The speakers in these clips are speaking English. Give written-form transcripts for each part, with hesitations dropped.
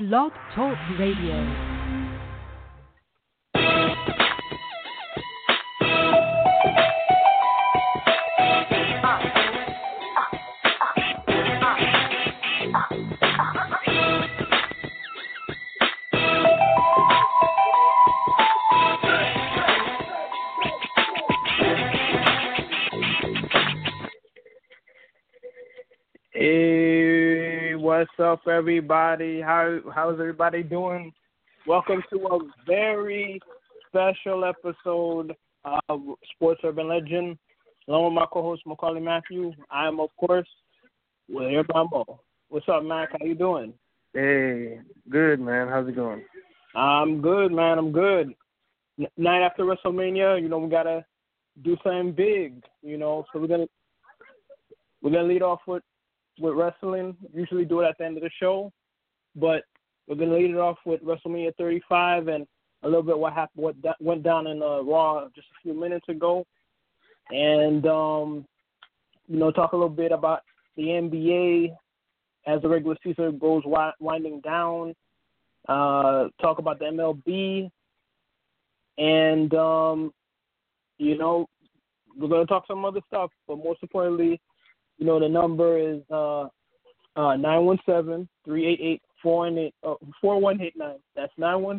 Blog Talk Radio. Hey, what's up, everybody? How's everybody doing? Welcome to a very special episode of Sports Urban Legend. Along with my co-host Macaulay Matthew, I am, of course, William Bambo. What's up, Mac? How you doing? Hey, good, man. How's it going? I'm good, man. I'm good. Night after WrestleMania, we gotta do something big, So we're gonna lead off with wrestling. Usually do it at the end of the show, but we're going to lead it off with WrestleMania 35 and a little bit what went down in Raw just a few minutes ago, and talk a little bit about the NBA as the regular season goes winding down. Talk about the MLB, and we're going to talk some other stuff, but most importantly, the number is 917-388-4189. That's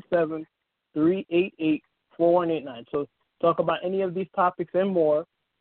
917-388-4189. So talk about any of these topics and more.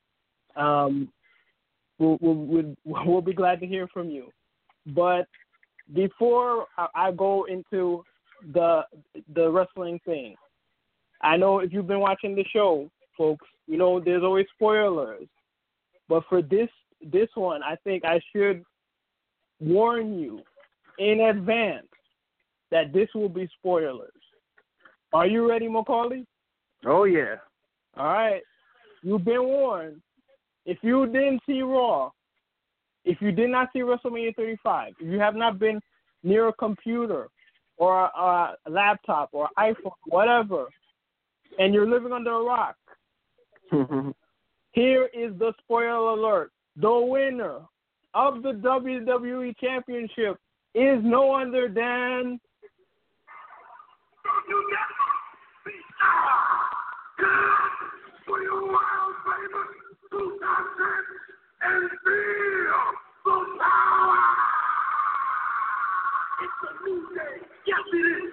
We'll be glad to hear from you. But before I go into the wrestling thing, I know if you've been watching the show, folks, there's always spoilers. But for this one, I think I should warn you in advance that this will be spoilers. Are you ready, Macaulay? Oh, yeah. All right. You've been warned. If you didn't see Raw, if you did not see WrestleMania 35, if you have not been near a computer or a laptop or iPhone, whatever, and you're living under a rock, here is the spoiler alert. The winner of the WWE Championship is no other than for your wild famous 2000 and feel the power. It's a new day. Yes, it is.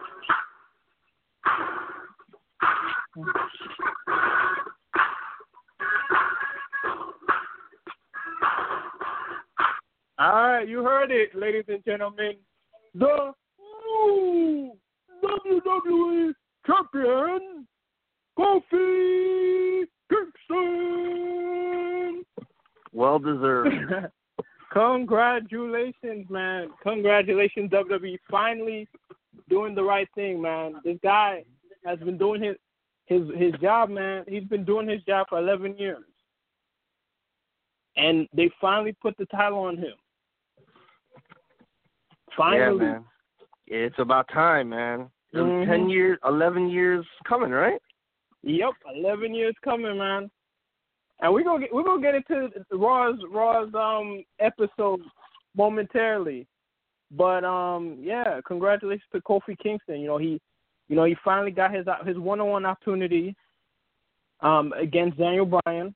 All right, you heard it, ladies and gentlemen. The new WWE Champion, Kofi Kingston. Well deserved. Congratulations, man. Congratulations, WWE. Finally doing the right thing, man. This guy has been doing his job, man. He's been doing his job for 11 years. And they finally put the title on him. Finally. Yeah, man. It's about time, man. 10 years, 11 years coming, right? Yep, 11 years coming, man. And we're gonna get into Raw's episode momentarily, but yeah, congratulations to Kofi Kingston. He finally got his one-on-one opportunity against Daniel Bryan.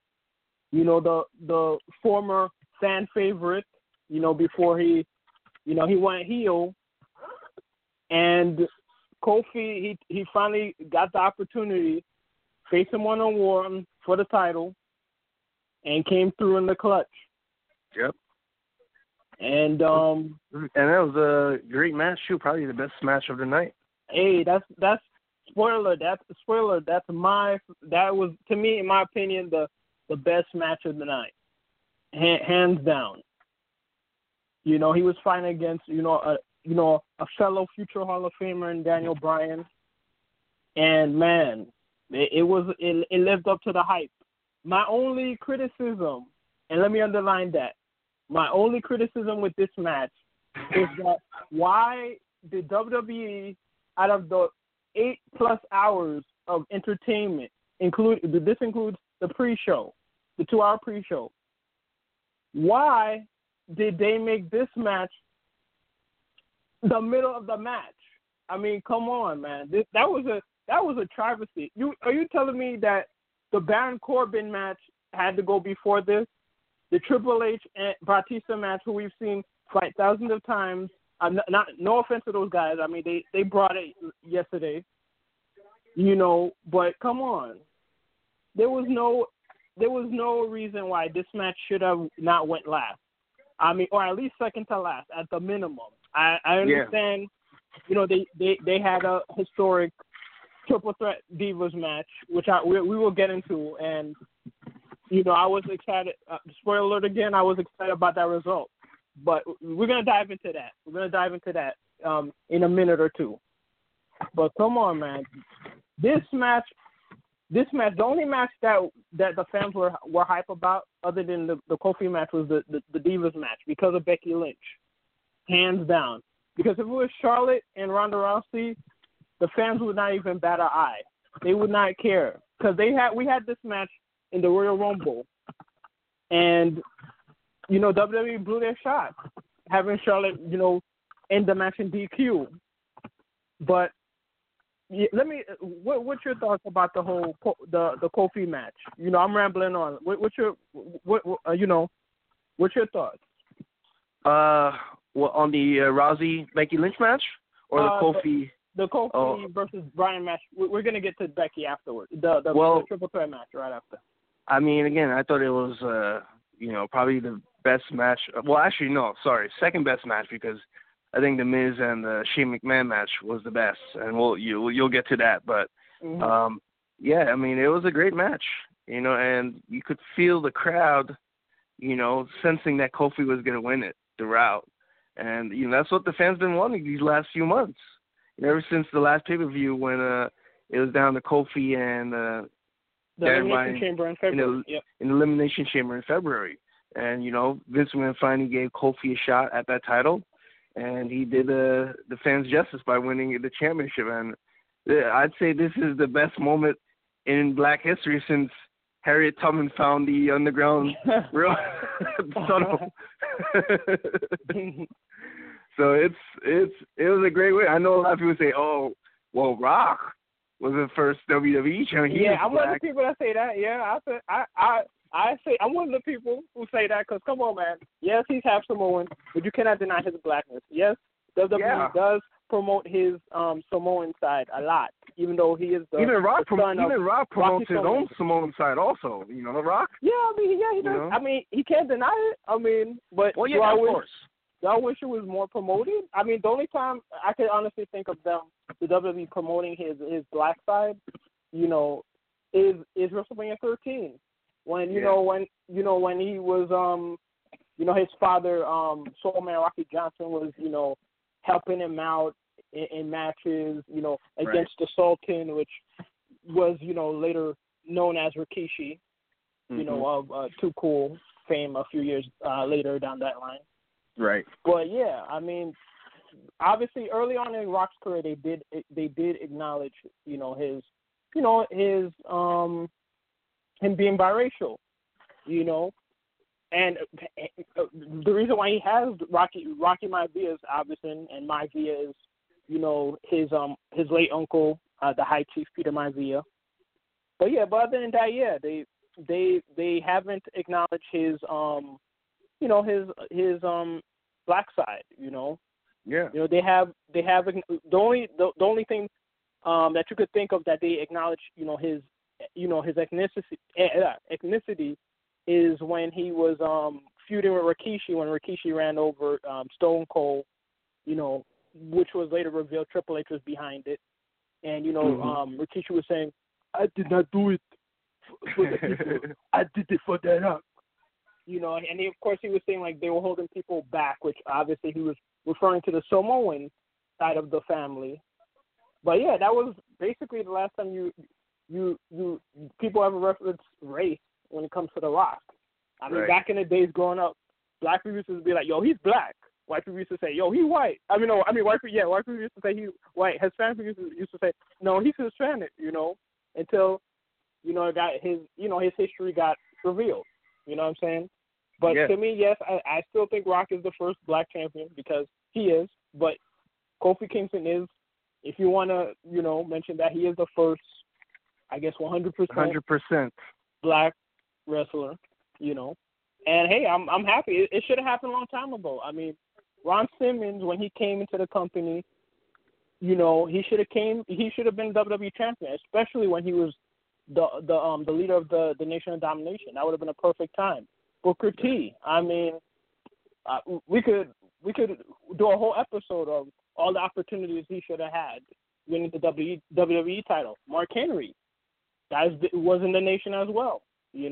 The former fan favorite. Before he went heel, and Kofi he finally got the opportunity, face him one-on-one for the title, and came through in the clutch. Yep. And that was a great match too. Probably the best match of the night. Hey, that's spoiler. That was, to me, in my opinion, the best match of the night, hands down. He was fighting against a fellow future Hall of Famer in Daniel Bryan, and man, it lived up to the hype. My only criticism, and let me underline that, my only criticism with this match is that why did WWE, out of the 8+ hours of entertainment, this includes the pre-show, the 2-hour pre-show, why did they make this match the middle of the match. I mean, come on, man. That was a travesty. Are you telling me that the Baron Corbin match had to go before this? The Triple H and Batista match, who we've seen fight thousands of times. No offense to those guys. I mean, they brought it yesterday. But come on. There was no reason why this match should have not went last. I mean, or at least second to last at the minimum. I understand. Yeah. They had a historic triple threat Divas match, which we will get into, and I was excited. Spoiler alert again, I was excited about that result. But we're gonna dive into that. In a minute or two. But come on, man, this match, the only match that the fans were hype about, other than the Kofi match, was the Divas match because of Becky Lynch, hands down. Because if it was Charlotte and Ronda Rousey, the fans would not even bat an eye. They would not care because we had this match in the Royal Rumble, and WWE blew their shot, having Charlotte end the match in DQ. But what's your thoughts about the whole the Kofi match? I'm rambling on. What's your thoughts? On the Rousey Becky Lynch match or the Kofi? The Kofi versus Bryan match. We're gonna get to Becky afterwards. The triple threat match right after. I mean, again, I thought it was probably the best match. Well, actually, no, sorry, second best match, because I think the Miz and the Shane McMahon match was the best, and you'll get to that. But yeah, I mean, it was a great match, and you could feel the crowd, sensing that Kofi was going to win it throughout, and that's what the fans been wanting these last few months, ever since the last pay-per-view when it was down to Kofi and the Elimination Chamber in February. In the Elimination Chamber in February. And, Vince McMahon finally gave Kofi a shot at that title, and he did the fans justice by winning the championship. And I'd say this is the best moment in Black history since Harriet Tubman found the underground real tunnel. So it was a great win. I know a lot of people say, oh, well, Rock was the first WWE champion. Yeah, I'm one of the people that say that. Yeah, I say I'm one of the people who say that because, come on, man. Yes, he's half Samoan, but you cannot deny his blackness. Yes, WWE does promote his Samoan side a lot, even though he is the Rock Rock promotes his own Samoan side also. The Rock. Yeah, I mean, he does. I mean, he can't deny it. I mean, but of course. Do I wish it was more promoted? I mean, the only time I could honestly think of the WWE promoting his black side, is WrestleMania 13. When when he was his father Soulman Rocky Johnson was helping him out in matches against the Sultan, which was later known as Rikishi, of Too Cool fame a few years later down that line. Right. But yeah, I mean, obviously early on in Rock's career, they did acknowledge his him being biracial, and the reason why he has Rocky Maivia is obviously, and Maivia is his late uncle, the High Chief Peter Maivia. But other than that, they haven't acknowledged his his black side. They have the only thing that you could think of that they acknowledge his ethnicity is when he was feuding with Rikishi, when Rikishi ran over Stone Cold, which was later revealed Triple H was behind it. And Rikishi was saying, I did not do it for the people. I did it for the Rock. And of course he was saying like they were holding people back, which obviously he was referring to the Samoan side of the family. But yeah, that was basically the last time you people ever reference race when it comes to The Rock. I mean, back in the days growing up, black people used to be like, yo, he's black. White people used to say, yo, he's white. White people used to say he's white. Hispanic people used to say, no, he's Hispanic, until, it got his history got revealed. You know what I'm saying? But to me, yes, I still think Rock is the first black champion because he is. But Kofi Kingston is, if you want to, mention that, he is the first, I guess, 100% black wrestler, And, hey, I'm happy. It should have happened a long time ago. I mean, Ron Simmons, when he came into the company, he should have been WWE champion, especially when he was the leader of the Nation of Domination. That would have been a perfect time. Booker T, I mean, we could do a whole episode of all the opportunities he should have had winning the WWE title. Mark Henry, that was in the Nation as well. He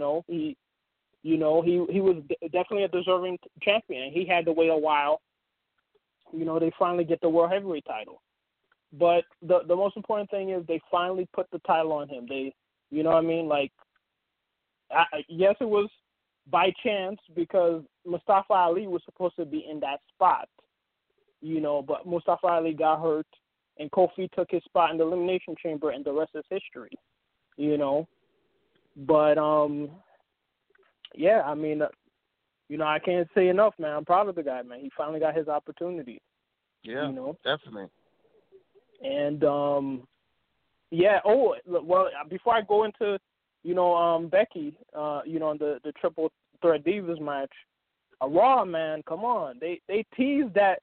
was definitely a deserving champion. He had to wait a while. They finally get the World Heavyweight title. But the most important thing is they finally put the title on him. They, yes, it was by chance because Mustafa Ali was supposed to be in that spot, but Mustafa Ali got hurt and Kofi took his spot in the Elimination Chamber and the rest is history, But, yeah, I mean, I can't say enough, man. I'm proud of the guy, man. He finally got his opportunity. Yeah, definitely. And, yeah, well, before I go into, Becky, in the Triple Threat Divas match, Raw, man, come on. They teased that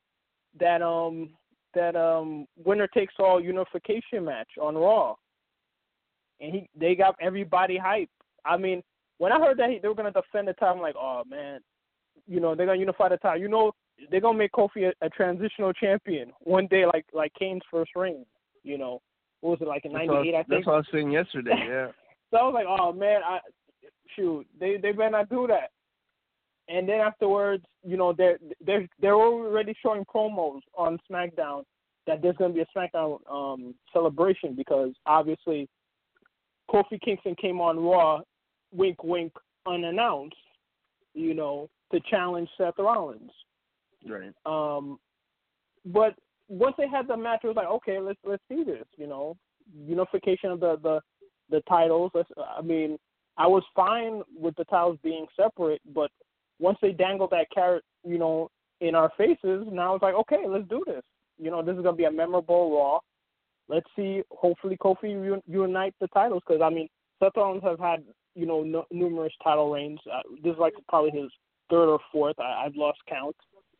winner takes all unification match on Raw. And they got everybody hyped. I mean, when I heard that they were going to defend the title, I'm like, oh, man, they're going to unify the title. They're going to make Kofi a transitional champion one day like Kane's first reign, What was it, like in 98, I think? That's what I was saying yesterday, yeah. So I was like, oh, man, they better not do that. And then afterwards, they're already showing promos on SmackDown that there's going to be a SmackDown celebration because obviously Kofi Kingston came on Raw, wink, wink, unannounced, to challenge Seth Rollins. Right. But once they had the match, it was like, okay, let's see this. Unification of the titles. I was fine with the titles being separate, but once they dangled that carrot, in our faces, now it's like, okay, let's do this. This is gonna be a memorable Raw. Let's see. Hopefully, Kofi unite the titles because Seth Rollins has had numerous title reigns. This is like probably his third or fourth. I've lost count.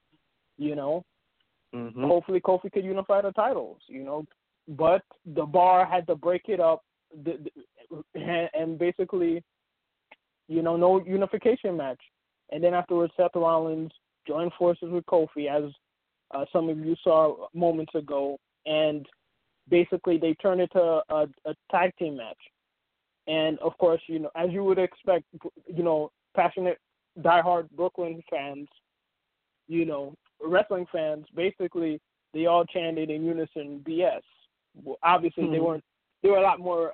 Mm-hmm. Hopefully Kofi could unify the titles. But the Bar had to break it up, and basically, no unification match. And then afterwards, Seth Rollins joined forces with Kofi, as some of you saw moments ago, and basically they turned it to a tag team match. And of course, as you would expect, passionate, diehard Brooklyn fans, wrestling fans, basically they all chanted in unison BS. Well, obviously they were a lot more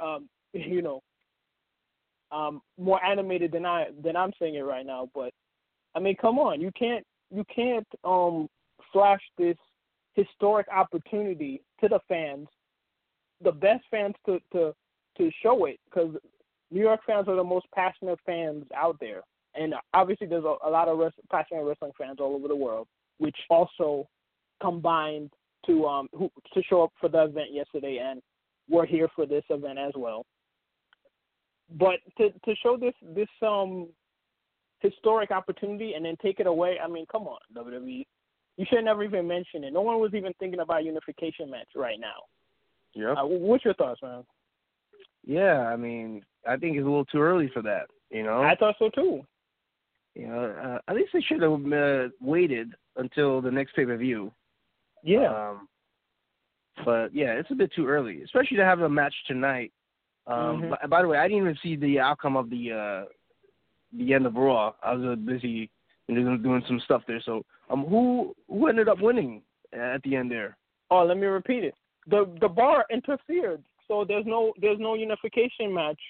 more animated than I'm saying it right now, but come on, you can't flash this historic opportunity to the fans, the best fans to show it, because New York fans are the most passionate fans out there. And obviously there's a lot of passionate wrestling fans all over the world, which also combined to show up for the event yesterday, and we're here for this event as well. But to show this historic opportunity and then take it away, come on, WWE. You should never even mention it. No one was even thinking about a unification match right now. Yep. What's your thoughts, man? Yeah, I think it's a little too early for that, I thought so too. At least they should have waited until the next pay-per-view. Yeah. But, yeah, it's a bit too early, especially to have a match tonight. By the way, I didn't even see the outcome of the end of Raw. I was busy doing some stuff there. So, who ended up winning at the end there? Oh, let me repeat it. The Bar interfered, so there's no unification match.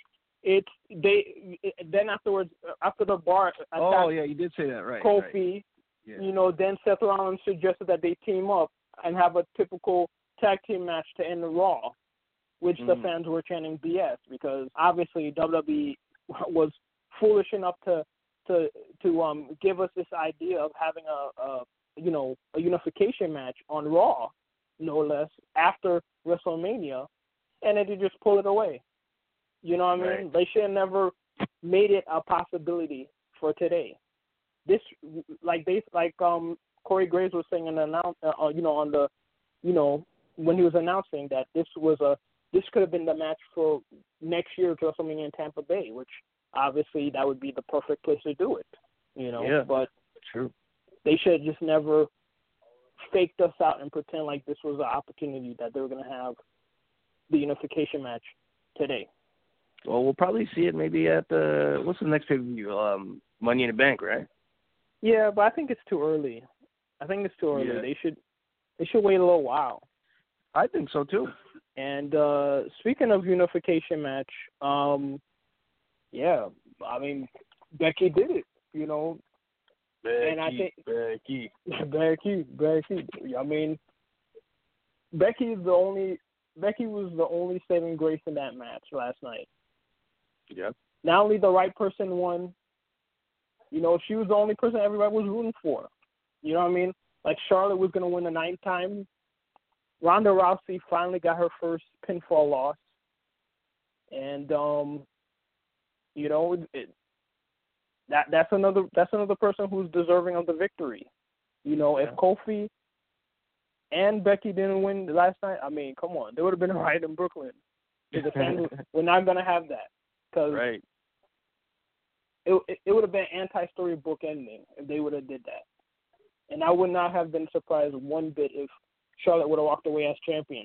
Then afterwards, after the Bar attacked, oh yeah, you did say that, right? Kofi, right. Yeah. Then Seth Rollins suggested that they team up and have a typical tag team match to end the Raw, which the fans were chanting BS because obviously WWE was foolish enough to give us this idea of having a unification match on Raw, no less, after WrestleMania, and then they just pull it away. You know what I mean? Right. They should have never made it a possibility for today. This, Corey Graves was saying in the on the, when he was announcing that this could have been the match for next year's WrestleMania in Tampa Bay, which obviously that would be the perfect place to do it. Yeah, but true. they should have just never faked us out and pretend like this was an opportunity that they were going to have the unification match today. Well, we'll probably see it maybe at what's the next pay-per-view? Money in the Bank, right? Yeah, but I think it's too early. Yeah. They should wait a little while. I think so too. And speaking of unification match, yeah, I mean, Becky did it, and I think Becky. I mean, Becky was the only saving grace in that match last night. Yep. Not only the right person won, she was the only person everybody was rooting for. You know what I mean? Like Charlotte was going to win the 9th time. Ronda Rousey finally got her first pinfall loss. And, that's another person who's deserving of the victory. If Kofi and Becky didn't win last night, I mean, come on. They would have been right in Brooklyn. The fans we're not going to have that. Cause right. It would have been anti-storybook ending if they would have did that. And I would not have been surprised one bit if Charlotte would have walked away as champion.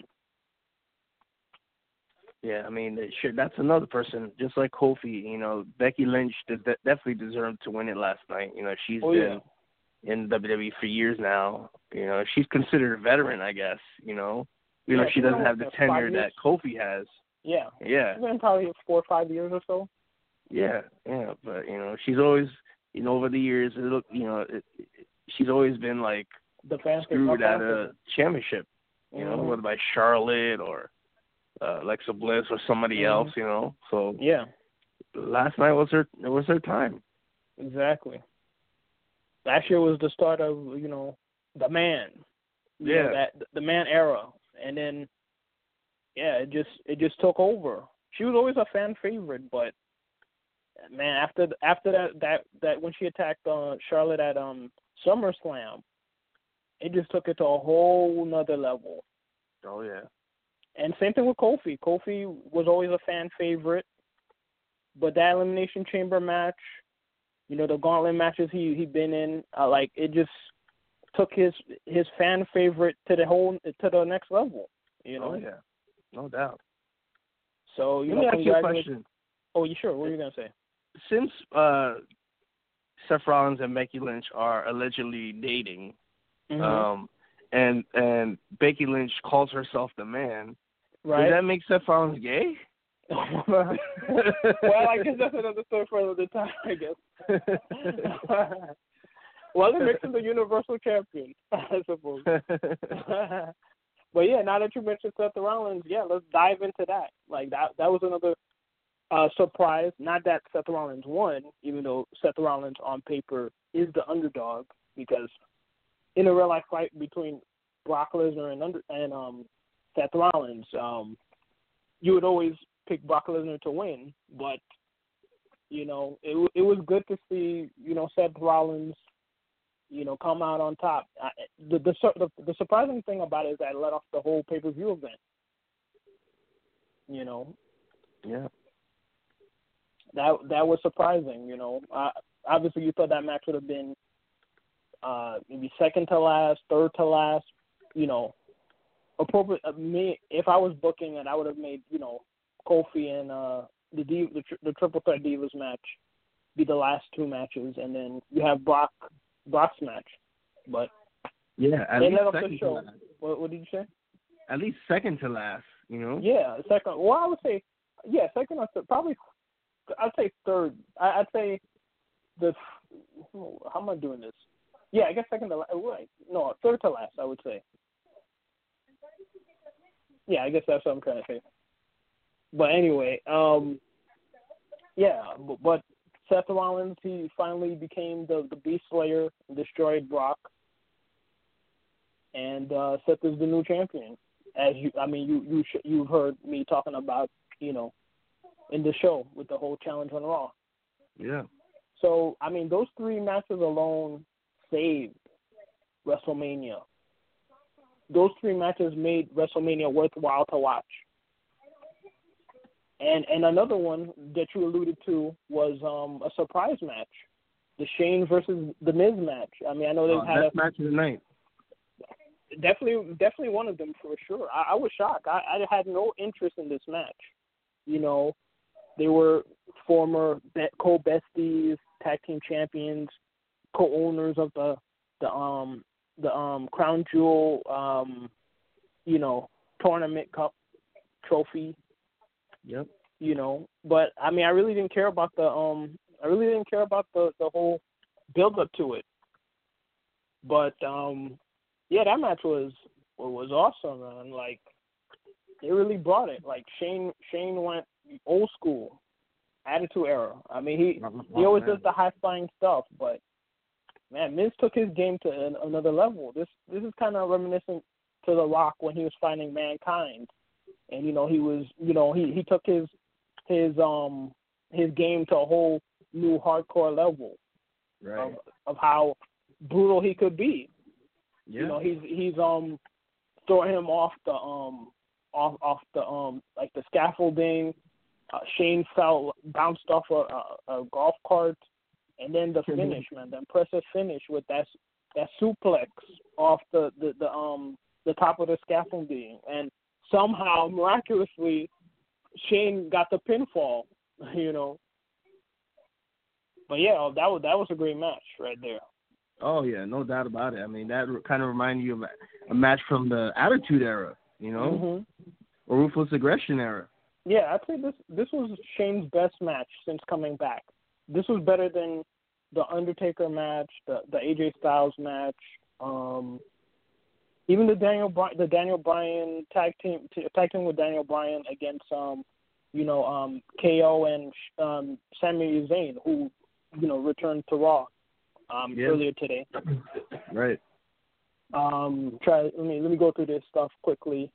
Yeah, I mean, that's another person, just like Kofi. Becky Lynch definitely deserved to win it last night. She's been in WWE for years now. She's considered a veteran, I guess. She doesn't have the tenure that Kofi has. Yeah. Yeah. It's been probably 4 or 5 years or so. Yeah, but she's always, over the years, she's always been like the fan screwed at a championship, whether by Charlotte or Alexa Bliss or somebody else, So yeah, last night was her time. Exactly. Last year was the start of the man. The man era, and then it just took over. She was always a fan favorite, but man, after that when she attacked Charlotte at SummerSlam, it just took it to a whole nother level. Oh yeah. And same thing with Kofi. Kofi was always a fan favorite, but that Elimination Chamber match, the gauntlet matches he been in, it just took his fan favorite to the next level. Oh yeah, no doubt. So let me ask you a question. Oh, you sure? What were you gonna say? Since Seth Rollins and Becky Lynch are allegedly dating, and Becky Lynch calls herself the man, right? Does that make Seth Rollins gay? Well, I guess that's another story for another time, I guess. Well, it makes him the Universal Champion, I suppose. But yeah, now that you mentioned Seth Rollins, let's dive into that. Like that was another surprise. Not that Seth Rollins won, even though Seth Rollins on paper is the underdog, because in a real life fight between Brock Lesnar and Seth Rollins, you would always pick Brock Lesnar to win. But it was good to see Seth Rollins come out on top. The surprising thing about it is that it let off the whole pay-per-view event. Yeah. That was surprising. Obviously you thought that match would have been maybe second to last, third to last. Appropriate. Me, if I was booking it, I would have made Kofi and the Triple Threat Divas match be the last two matches, and then you have Brock's match. But yeah, at they least let off second the show. to last. What did you say? At least second to last. Yeah, second. Well, I would say second or third. Probably, I'd say third. I'd say how am I doing this? Yeah, I guess second to last. No, third to last, I would say. Yeah, I guess that's what I'm trying to say. But anyway, but Seth Rollins, he finally became the Beast Slayer and destroyed Brock. and Seth is the new champion. You've heard me talking about, in the show with the whole challenge on Raw. Yeah. So, those 3 matches alone saved WrestleMania. Those 3 matches made WrestleMania worthwhile to watch. And another one that you alluded to was a surprise match, the Shane versus The Miz match. I know they've had best match of the night. Definitely one of them for sure. I was shocked. I had no interest in this match. They were former co-besties, tag team champions, co-owners of the Crown Jewel, tournament cup trophy. Yep. But I really didn't care about the whole build up to it. But that match was awesome, man. Like, they really brought it. Like, Shane went old school, Attitude Era. He always does the high flying stuff, but man, Miz took his game to another level. This is kind of reminiscent to The Rock when he was fighting Mankind, and he was he took his game to a whole new hardcore level, right, of how brutal he could be. Yeah. He's throwing him off the like the scaffolding. Shane bounced off a golf cart, and then the finish, man, the impressive finish with that suplex off the top of the scaffolding, and somehow miraculously Shane got the pinfall, But yeah, that was a great match right there. Oh yeah, no doubt about it. That kind of reminded you of a match from the Attitude Era, Mm-hmm. or Ruthless Aggression Era. Yeah, I'd say this was Shane's best match since coming back. This was better than the Undertaker match, the AJ Styles match, even the Daniel Bryan tag team with Daniel Bryan against KO and Sami Zayn, who returned to Raw earlier today. Right. Let me go through this stuff quickly.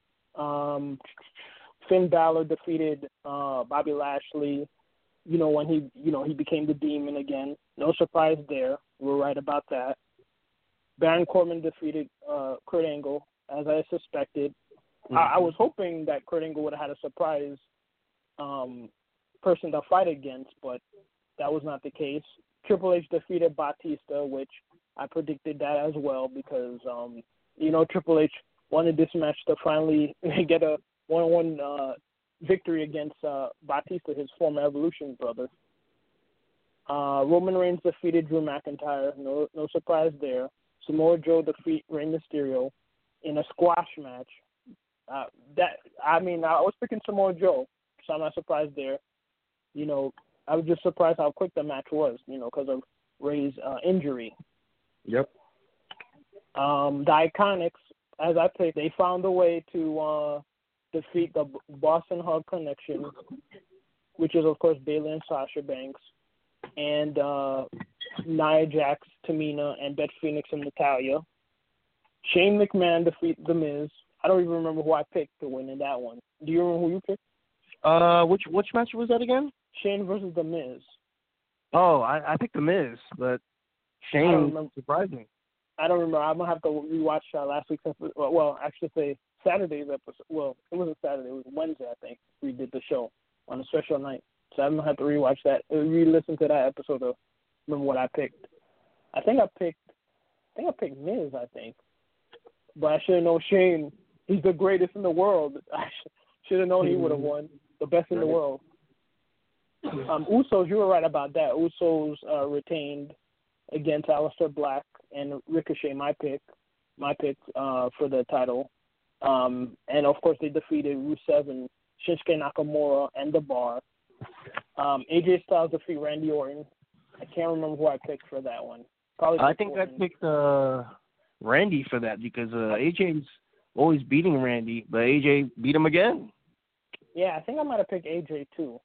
Finn Balor defeated Bobby Lashley, when he became the Demon again. No surprise there. We're right about that. Baron Corbin defeated Kurt Angle, as I suspected. Mm-hmm. I was hoping that Kurt Angle would have had a surprise person to fight against, but that was not the case. Triple H defeated Batista, which I predicted that as well because, Triple H wanted this match to finally get a 1-on-1 victory against Batista, his former Evolution brother. Roman Reigns defeated Drew McIntyre. No surprise there. Samoa Joe defeat Rey Mysterio in a squash match. I was picking Samoa Joe, so I'm not surprised there. I was just surprised how quick the match was, because of Rey's injury. Yep. The Iconics, as I picked, they found a way to defeat the Boston Hug Connection, which is, of course, Bayley and Sasha Banks, and Nia Jax, Tamina, and Beth Phoenix and Natalya. Shane McMahon defeat The Miz. I don't even remember who I picked to win in that one. Do you remember who you picked? Which match was that again? Shane versus The Miz. Oh, I picked The Miz, but Shane surprised me. I don't remember. I'm going to have to rewatch last week's episode. Well, actually say Saturday's episode. Well, it wasn't Saturday. It was Wednesday, I think. We did the show on a special night. So I'm going to have to rewatch that, re-listen to that episode to remember what I picked. I think I picked Miz, I think. But I should have known Shane. He's the greatest in the world. I should have known he would have won. The best in the world. Usos, you were right about that. Usos retained against Aleister Black and Ricochet, my pick for the title. And, of course, they defeated Rusev and Shinsuke Nakamura and The Bar. AJ Styles defeat Randy Orton. I can't remember who I picked for that one. I think Orton. I picked Randy for that because AJ's always beating Randy, but AJ beat him again. Yeah, I think I might have picked AJ too.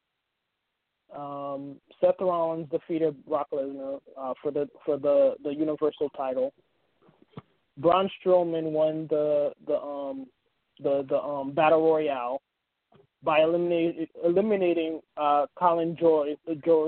Seth Rollins defeated Brock Lesnar for the Universal title. Braun Strowman won the Battle Royale by eliminating Colin Joyce,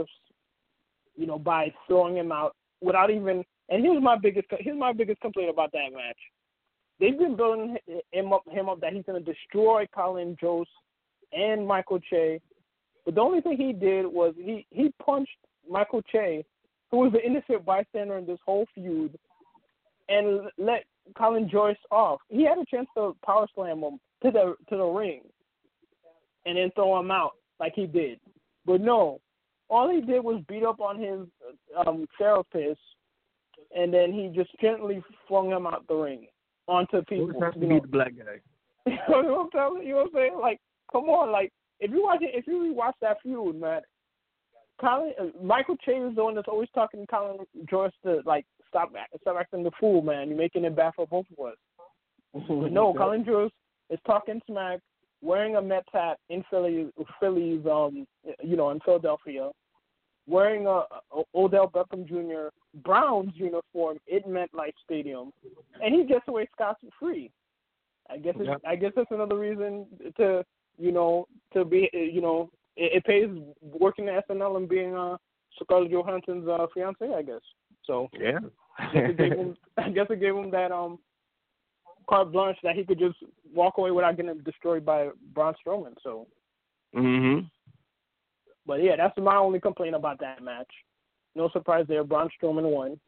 by throwing him out without even. And here's my biggest complaint about that match. They've been building him up that he's going to destroy Colin Jost and Michael Che, but the only thing he did was he punched Michael Che, who was the innocent bystander in this whole feud, and let Colin Jost off. He had a chance to power slam him to the ring, and then throw him out like he did, but no. All he did was beat up on his therapist, and then he just gently flung him out the ring onto people. Who's to be the black guy? You know what I'm telling you? You know what I'm saying? Like, come on, like if you rewatch that feud, man, Michael Che is the one that's always talking to Colin Jost to like stop acting the fool, man. You're making it bad for both of us. No, Colin Jost is talking smack, wearing a Mets hat in Philly's, in Philadelphia, wearing a Odell Beckham Jr. Browns uniform in MetLife Stadium, and he gets away scot-free. I guess that's another reason to be, it pays working at SNL and being Scarlett Johansson's fiance, I guess. So yeah, I guess it gave him that carte blanche that he could just walk away without getting destroyed by Braun Strowman. So. Mhm. But yeah, that's my only complaint about that match. No surprise there. Braun Strowman won.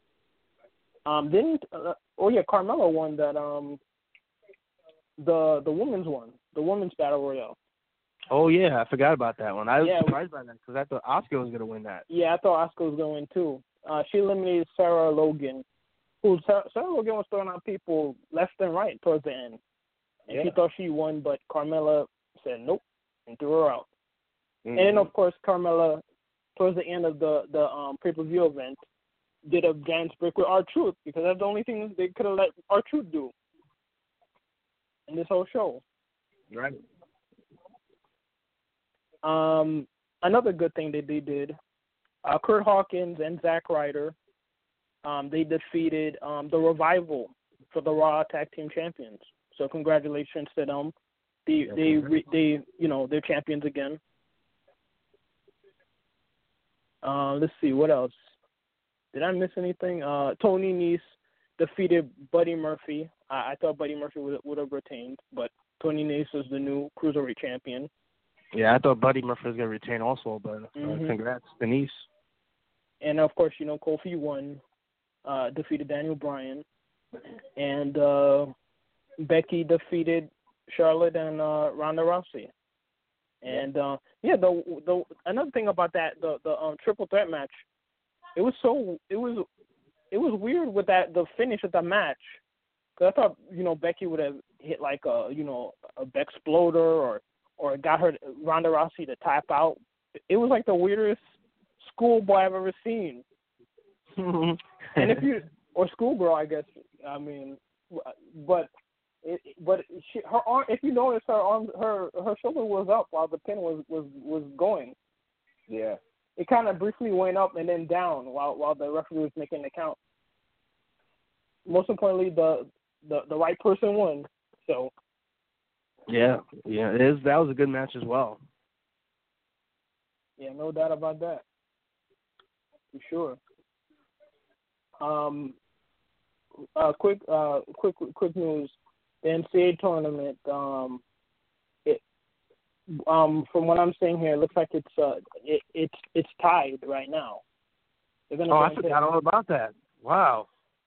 Carmella won that. The women's one, the women's battle royale. Oh yeah, I forgot about that one. I was surprised by that because I thought Asuka was going to win that. Yeah, I thought Asuka was going to win too. She eliminated Sarah Logan, Sarah Logan was throwing out people left and right towards the end. And she thought she won, but Carmella said nope and threw her out. Mm-hmm. And then, of course, Carmella, towards the end of the pay-per-view event, did a dance break with R-Truth because that's the only thing they could have let R-Truth do in this whole show. Right. Another good thing that they did, Kurt Hawkins and Zack Ryder, they defeated the Revival for the Raw Tag Team Champions. So congratulations to them. They're champions again. Let's see, what else? Did I miss anything? Tony Nese defeated Buddy Murphy. I thought Buddy Murphy would have retained, but Tony Nese is the new Cruiserweight champion. Yeah, I thought Buddy Murphy was going to retain also, but congrats, Denise. And, of course, Kofi won, defeated Daniel Bryan. And Becky defeated Charlotte and Ronda Rousey. And the another thing about that the triple threat match, it was weird with the finish of the match. Cause I thought Becky would have hit like a Bexploder or got Ronda Rousey to tap out. It was like the weirdest schoolboy I've ever seen. And or schoolgirl, I guess. I mean, but her arm. If you notice, her arm, her shoulder was up while the pin was going. Yeah. It kind of briefly went up and then down while the referee was making the count. Most importantly, the right person won. So. Yeah, that was a good match as well. Yeah, no doubt about that. For sure. Quick news. The NCAA tournament, from what I'm seeing here, it looks like it's tied right now. I forgot all about that. Wow.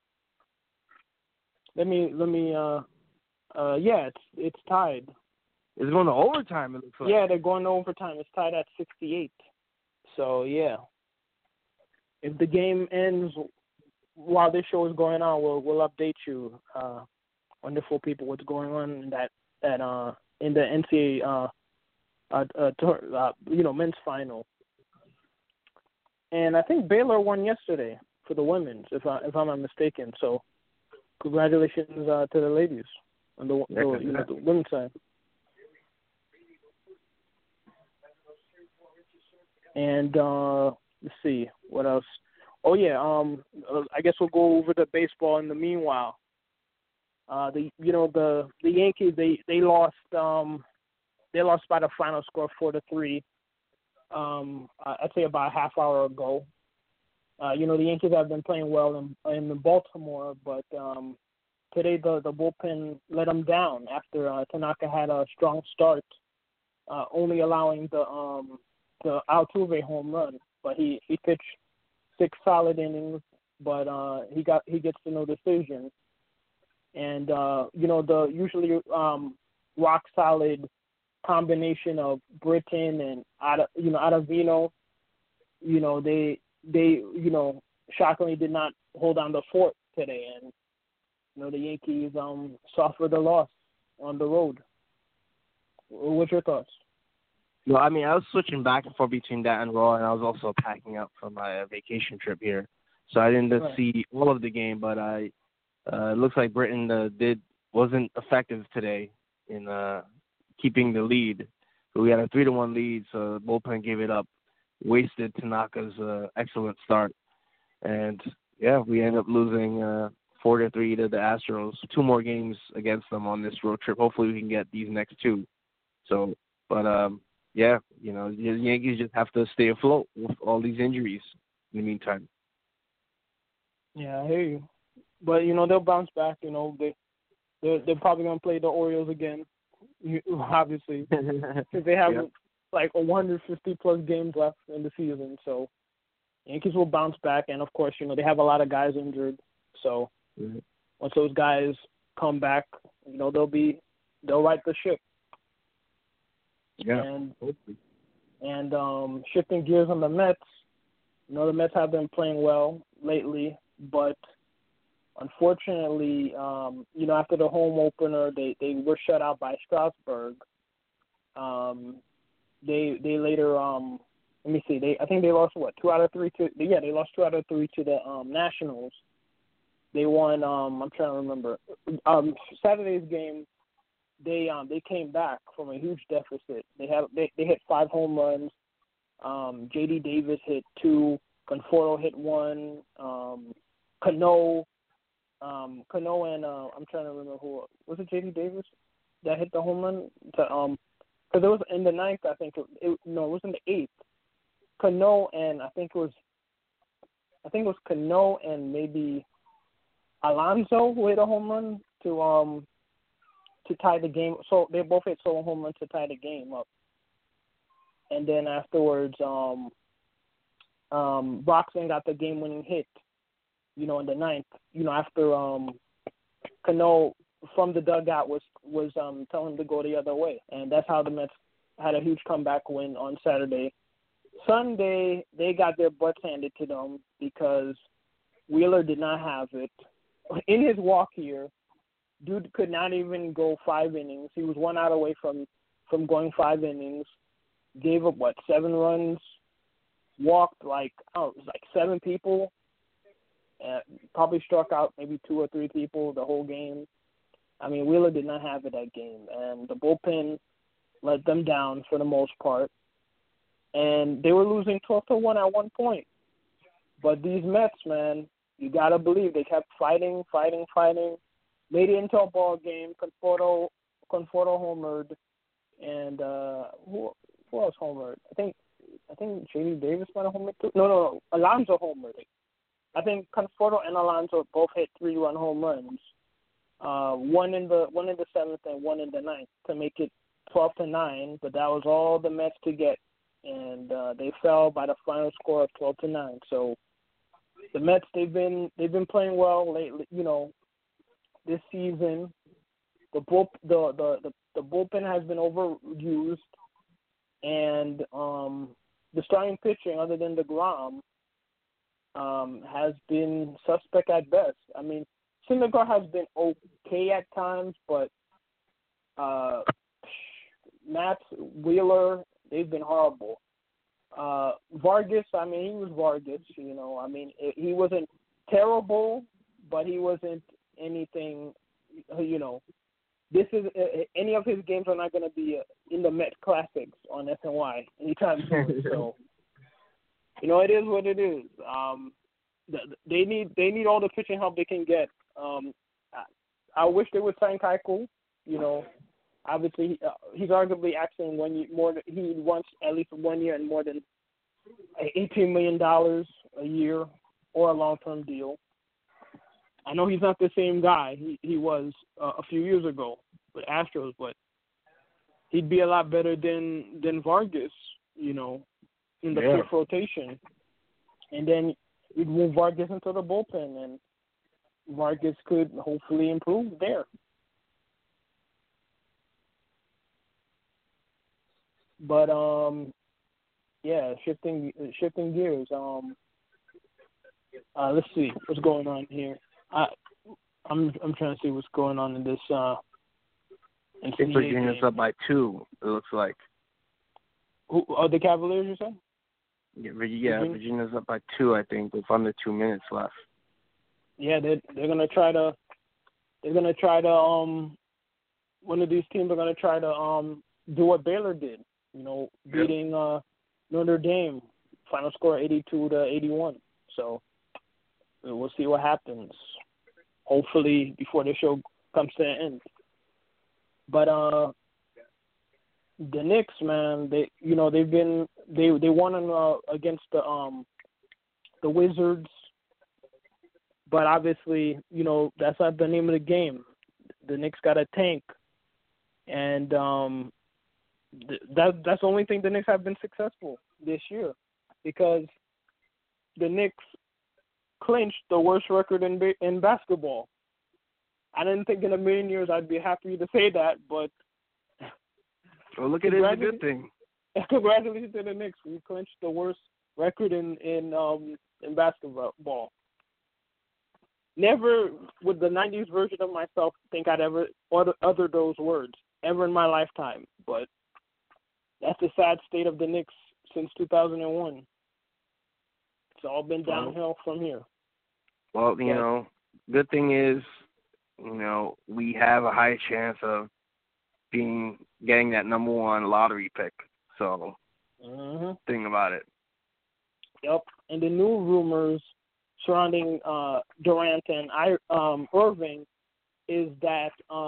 It's tied. It's going to overtime, it looks like. Yeah, they're going to overtime. It's tied at 68. So, yeah. If the game ends while this show is going on, we'll update you, wonderful people, what's going on in in the NCAA men's final. And I think Baylor won yesterday for the women's, if I'm not mistaken. So congratulations to the ladies on the women's side. And let's see what else. Oh yeah, I guess we'll go over the baseball in the meanwhile. The Yankees they lost by the final score 4-3. I'd say about a half hour ago. The Yankees have been playing well in Baltimore, but today the bullpen let them down after Tanaka had a strong start, only allowing the Altuve home run. But he pitched 6 solid innings, but he gets to no decision. And the usually rock solid combination of Britton and Ottavino, they shockingly did not hold down the fort today, and the Yankees suffered the loss on the road. What's your thoughts? Well, I mean, I was switching back and forth between that and Raw, and I was also packing up for my vacation trip here, so I didn't see all of the game. But it looks like Britton wasn't effective today in keeping the lead. So we had a 3-1 lead, so the bullpen gave it up, wasted Tanaka's excellent start, and we ended up losing 4-3 to the Astros. 2 more games against them on this road trip. Hopefully, we can get these next 2. So, but the Yankees just have to stay afloat with all these injuries in the meantime. Yeah, I hear you. But, they'll bounce back. They're probably going to play the Orioles again, obviously, because they have like 150-plus games left in the season. So Yankees will bounce back. And, of course, they have a lot of guys injured. So once those guys come back, they'll right the ship. Yeah, and shifting gears on the Mets, the Mets have been playing well lately, but unfortunately, after the home opener, they were shut out by Strasburg. They later, let me see, I think they lost 2 out of 3 they lost 2 out of 3 to the Nationals. They won. I'm trying to remember. Saturday's game, they came back from a huge deficit. They hit 5 home runs. J.D. Davis hit 2. Conforto hit 1. Cano and I'm trying to remember who was it. J.D. Davis that hit the home run. Because it was in the 9th. I think it was in the 8th. Cano and I think it was Cano and maybe Alonso who hit a home run to tie the game. So they both hit solo home runs to tie the game up. And then afterwards, Broxton got the game-winning hit, in the 9th. After Cano from the dugout was telling him to go the other way. And that's how the Mets had a huge comeback win on Saturday. Sunday, they got their butts handed to them because Wheeler did not have it. In his walk here, dude could not even go 5 innings. He was 1 out away from going 5 innings. Gave up, 7 runs. Walked it was 7 people. Probably struck out maybe 2 or 3 people the whole game. I mean, Wheeler did not have it that game. And the bullpen let them down for the most part. And they were losing 12-1 at one point. But these Mets, man, you got to believe they kept fighting. Made it into a ball game. Conforto homered. And who else homered? I think J.D. Davis might have homered too. No. Alonso homered. I think Conforto and Alonso both hit 3-run home runs. One in the 7th and one in the 9th to make it 12-9. But that was all the Mets could get, and they fell by the final score of 12-9. So the Mets, they've been playing well lately. This season, the bullpen has been overused, and the starting pitching, other than DeGrom, has been suspect at best. I mean, Syndergaard has been okay at times, but Matt, Wheeler, they've been horrible. Vargas, I mean, he was Vargas, I mean, he wasn't terrible, but he wasn't anything, This is any of his games are not going to be in the Met Classics on SNY anytime soon. So, it is what it is. They need all the pitching help they can get. I wish they would sign Keuchel. You know, obviously he's arguably asking he wants at least 1 year and more than $18 million a year or a long-term deal. I know he's not the same guy he was a few years ago with Astros, but he'd be a lot better than Vargas, you know, in the fifth rotation. And then you'd move Vargas into the bullpen, and Vargas could hopefully improve there. But shifting gears. Let's see what's going on here. I'm trying to see what's going on in this. I think Virginia's up by 2. It looks like. Who are the Cavaliers? You said? Yeah, Virginia's up by 2. I think with under 2 minutes left. Yeah, they're gonna try to. One of these teams are gonna try to do what Baylor did. You know, beating Notre Dame. Final score 82-81. So we'll see what happens. Hopefully before the show comes to an end. But the Knicks, man, they won against the Wizards, but obviously, you know, that's not the name of the game. The Knicks got a tank, and that's the only thing the Knicks have been successful this year, because the Knicks clinched the worst record in basketball. I didn't think in a million years I'd be happy to say that, but well, look at it as a good thing. Congratulations to the Knicks. We clinched the worst record in basketball. Never would the 90s version of myself think I'd ever utter those words ever in my lifetime, but that's the sad state of the Knicks since 2001. It's all been downhill from here. Well, you know, good thing is, you know, we have a high chance of getting that number 1 lottery pick. So, thing about it. Yep. And the new rumors surrounding Durant and Irving is that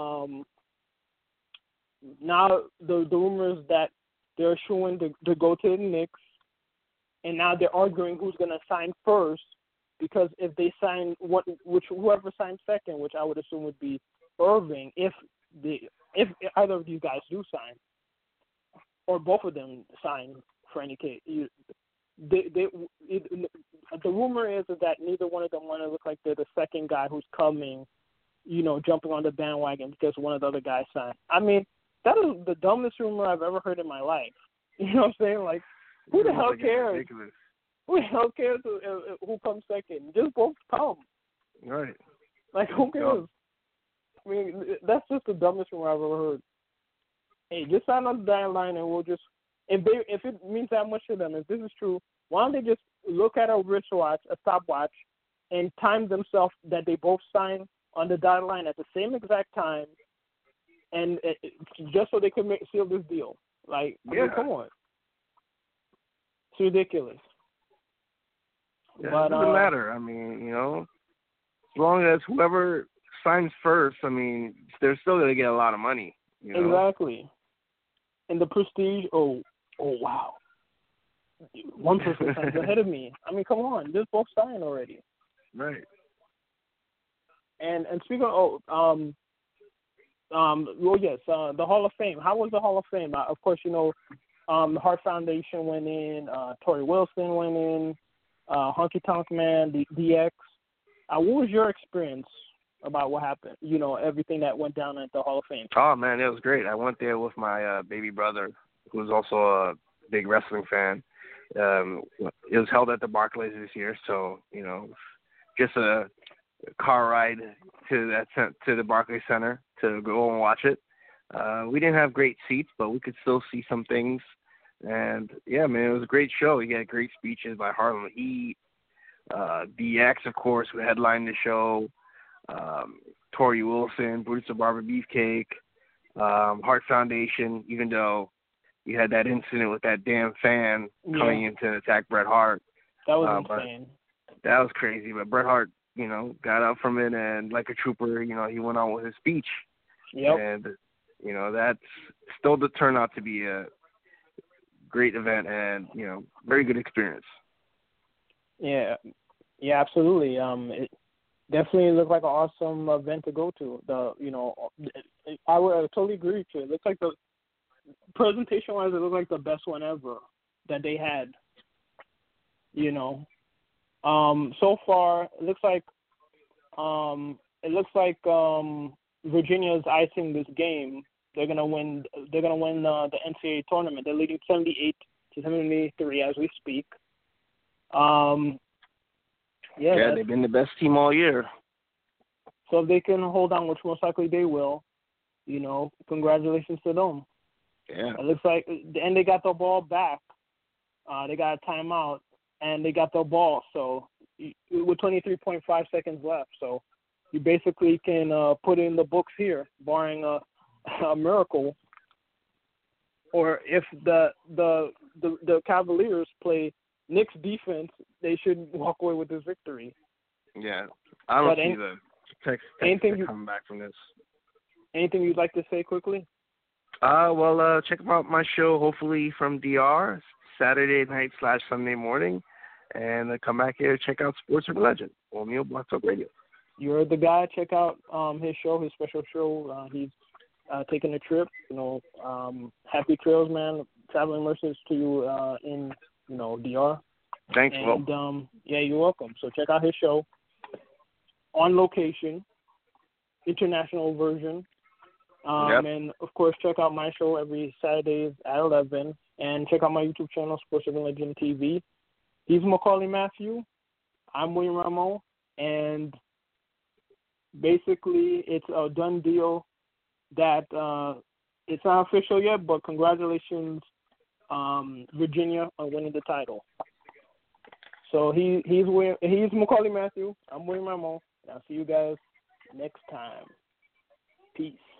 now the rumors that they're showing to go to the Knicks, and now they're arguing who's going to sign first, because if they sign whoever signs second, which I would assume would be Irving, if either of these guys do sign, or both of them sign for any case, the rumor is that neither one of them want to look like they're the second guy who's coming, you know, jumping on the bandwagon because one of the other guys signed. I mean, that is the dumbest rumor I've ever heard in my life. You know what I'm saying? Like, who the hell cares? Ridiculous. Who the hell cares who comes second? Just both come. Right. Like, who cares? I mean, that's just the dumbest rumor I've ever heard. Hey, just sign on the dotted line and we'll just, if it means that much to them, if this is true, why don't they just look at a wristwatch, a stopwatch, and time themselves that they both sign on the dotted line at the same exact time, and just so they can seal this deal. Like, I mean, come on. It's ridiculous. Yeah, but, it doesn't matter. I mean, you know, as long as whoever signs first, I mean, they're still going to get a lot of money. You know? Exactly. And the prestige, oh wow. One person signs ahead of me. I mean, come on, just both sign already. Right. And speaking of, the Hall of Fame. How was the Hall of Fame? Of course, you know, the Hart Foundation went in, Torrie Wilson went in, Honky Tonk Man, the DX. What was your experience about what happened? You know, everything that went down at the Hall of Fame. Oh man, it was great. I went there with my baby brother, who was also a big wrestling fan. It was held at the Barclays this year, so you know, just a car ride to the Barclays Center to go and watch it. We didn't have great seats, but we could still see some things. And yeah, man, it was a great show. You had great speeches by Harlem Heat, DX, of course, who headlined the show. Torrie Wilson, Bruce the Barber Beefcake, Hart Foundation, even though you had that incident with that damn fan coming in to attack Bret Hart. That was insane. That was crazy, but Bret Hart got up from it, and like a trooper, he went on with his speech. Yep. And, that's still turned out to be a great event and, very good experience. Yeah, absolutely. It definitely looked like an awesome event to go to. I would totally agree with you. It looks like the presentation-wise, it looked like the best one ever that they had. So far it looks like Virginia is icing this game. They're gonna win. They're gonna win the NCAA tournament. They're leading 78-73 as we speak. They've been the best team all year. So if they can hold on, which most likely they will, congratulations to them. Yeah. It looks like, and they got the ball back. They got a timeout, and they got the ball. So with 23.5 seconds left, so you basically can put in the books here, barring a miracle. Or if the Cavaliers play Knicks defense, they should walk away with this victory. Yeah, I don't see the Texas coming back from this. Anything you'd like to say quickly? Check out my show, hopefully from DR, Saturday night / Sunday morning, and come back here, check out Sports with a Legend on Neil Block Talk Radio. You heard the guy. Check out his show, his special show. He's taking a trip. Happy trails, man. Traveling mercies to you in DR. Thanks, Will. And you're welcome. So check out his show, On Location, international version. And, of course, check out my show every Saturday at 11. And check out my YouTube channel, Sports with a Legend TV. He's Macaulay Matthew. I'm William Ramo. And basically it's a done deal that it's not official yet, but congratulations, Virginia, on winning the title. So he's Macaulay Matthew. I'm William Ramo. I'll see you guys next time. Peace.